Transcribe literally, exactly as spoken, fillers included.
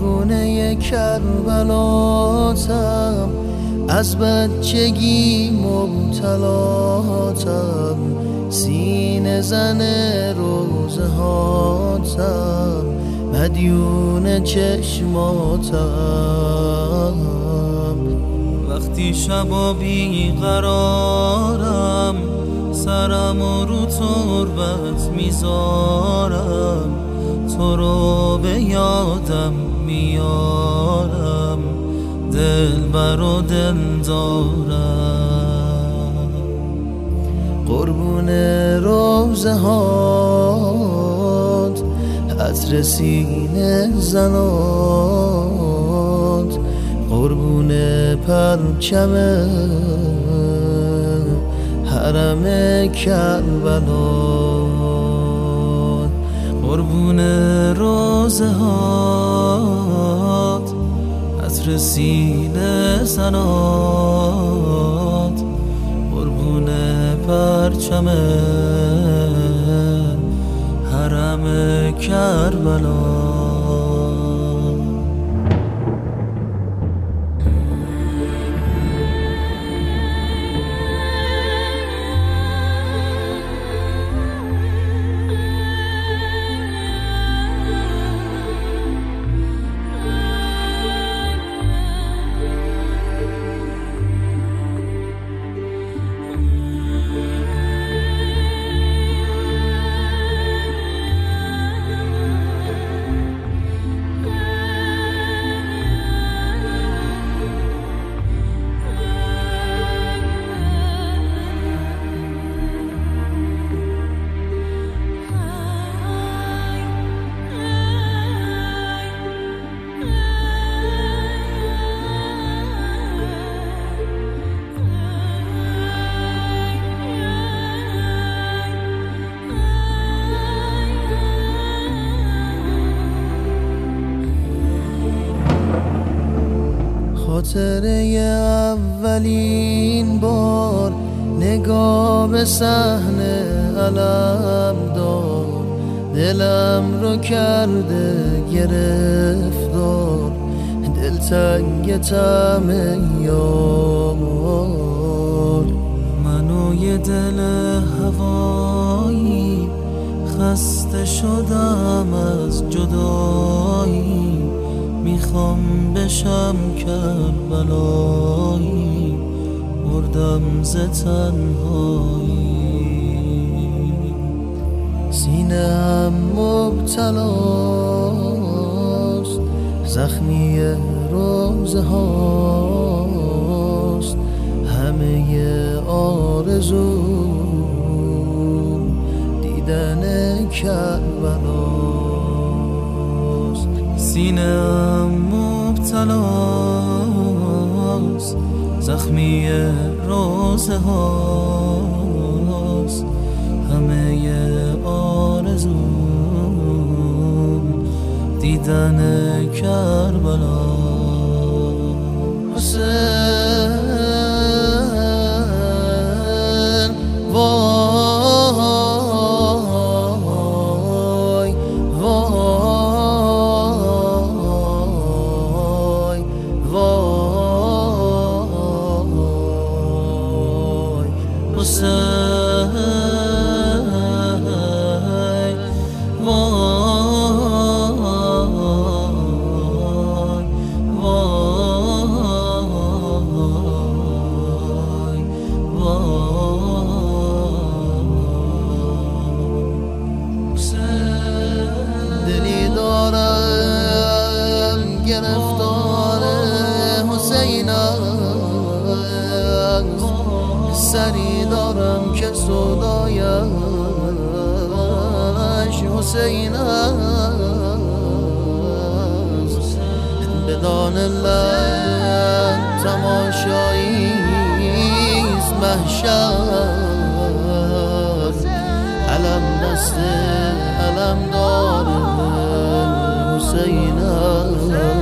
دیوونه کربلاتم، از بچگی مبتلاتم، سینه زن روزه هاتم، مدیون چشماتم. وقتی شبا بی قرارم، سرم و رو تربت میذارم، تو رو به یادم میارم، دل بر و دل دارم. قربون روزه هات، عطر سینه زنات، قربون پرچم حرم کربلا، قربون روزه هات، عطر سینه زنات، قربون پرچم حرم کربلا. خاطره اولین بار، نگاه به صحنه علم دار، دلم رو کرده گرفتار، دلتنگ طعم یار. منو یه دل هوایی، خسته شدم از جدایی، میخوام بشم کربلایی، مردم ز تنهایی. سینه‌ام مبتلاست، زخمی روزه هاست، همه آرزوم دیدن کربلاست. سینه‌ام مبتلاست، زخمی روزه هاست، همه آرزوم دیدن کربلا. حسین وای وای وای حسین دلی دارم گرفتار حسین است، سری دارم که صدایش حسین است. بدان الله تماشاییست محشر، علم دست علم دار حسین است.